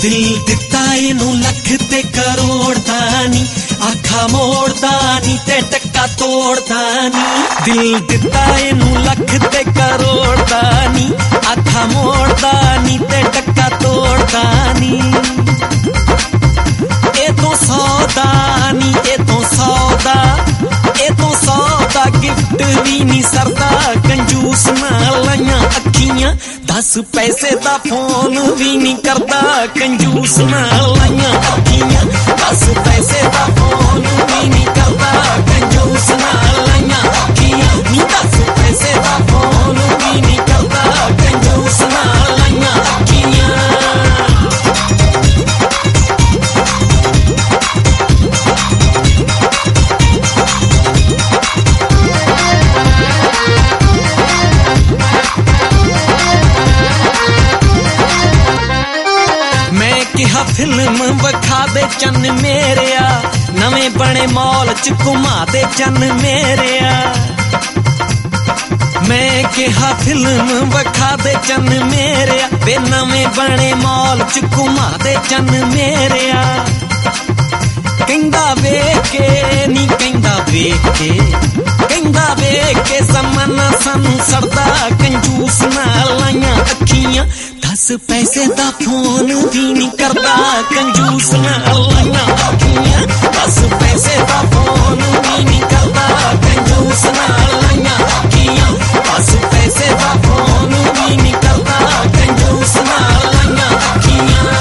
दिल दिता इनू लख ते करोड़ दानी, आखा मोड़ दानी ते टक्का तोड़ दानी। दिल दिता इनू लख ते करोड़ दानी, आखा मोड़ दानी ते टक्का तोड़ दानी। ए तो सौदा नी, ए तो सौदा, ए तो सौदा गिफ्ट भी नहीं सरदा, कंजूस नाल लाइयां अखियां 10 पैसे दा फोन भी नहीं करदा, कंजूस नाल लाइयां अखियां 10 पैसे दा फोन भी नहीं करदा, कंजूस नाल लाइयां अखियां नी 10 पैसे दा फोन भी नहीं करदा, कंजूस नाल लाइयां अखियां। फिल्म वखा दे चन मेरेया, नवें बने मॉल च घुमा दे चन मेरेया। मैं कहा फिल्म वखा दे चन मेरेया, वे नवें बने मॉल च घुमा दे चन मेरेया। कहंदा वेख के नी कहंदा वेख के, कहंदा वेख के समना सानू सड़दा, कंजूस नाल लाइयां अखियां 10 पैसे दा फोन भी नहीं करदा, कंजूस नाल लाइयां अखियां 10 पैसे दा फोन भी नहीं करदा, कंजूस नाल लाइयां अखियां 10 पैसे दा फोन भी नहीं करदा, कंजूस नाल लाइयां अखियां।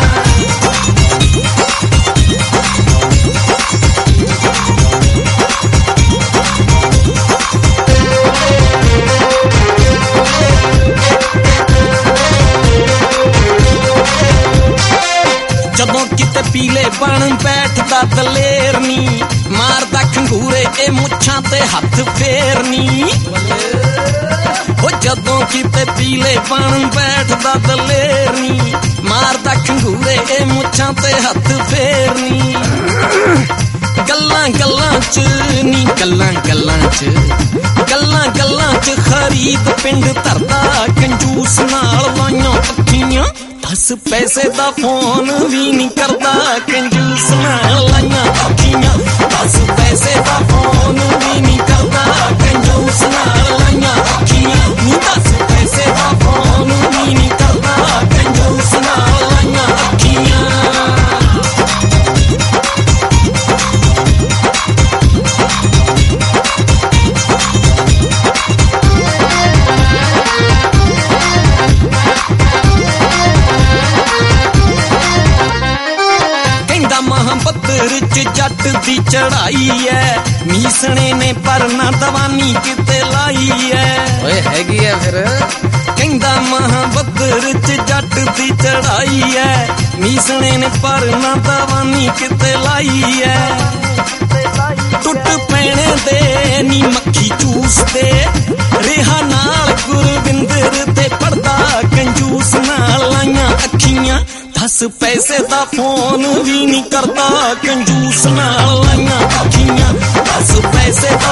जदों किते पीले बन बैठदा दलेरनी, मारदा खंगूरे ए मुच्छां ते हथ फेरनी। ओ जदों किते पीले बन बैठदा दलेरनी, मारदा खंगूरे ए मुच्छां ते हथ फेरनी। गल्लां गल्लां च नी गल्लां गल्लां च, गल्लां गल्लां च खरीद पिंड धरदा, कंजूस नाल लाइयां अखियां 10 पैसे दा फोन भी नहीं करदा, कंजूस नाल लाइयां अखियां 10 पैसे दा फोन भी नहीं करदा, कंजूस नाल लाइयां अखियां नी 10 पैसे दा फोन भी नहीं करदा, कंजूस नाल लाइयां अखियां। जट दी चढ़ाई है, मीसने ने पर ना दवानी किते लाई है। ओए हैगी है फिर कहंदा महाबदर च जट दी चढ़ाई है, मीसने ने पर ना दवानी किते लाई है। टुट पैने दे नी मक्खी चूस दे, रेहा नाल गुरविंदर ते पड़दा, कंजूस नाल लाइयां अखियां 10 पैसे दा फोन भी नहीं करदा, कंजूस नाल लाइयां अखियां 10 पैसे